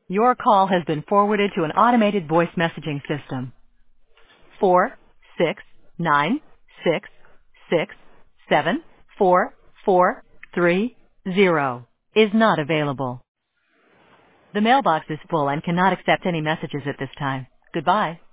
Your call has been forwarded to an automated voice messaging system. 46966674430 is not available. The mailbox is full and cannot accept any messages at this time. Goodbye.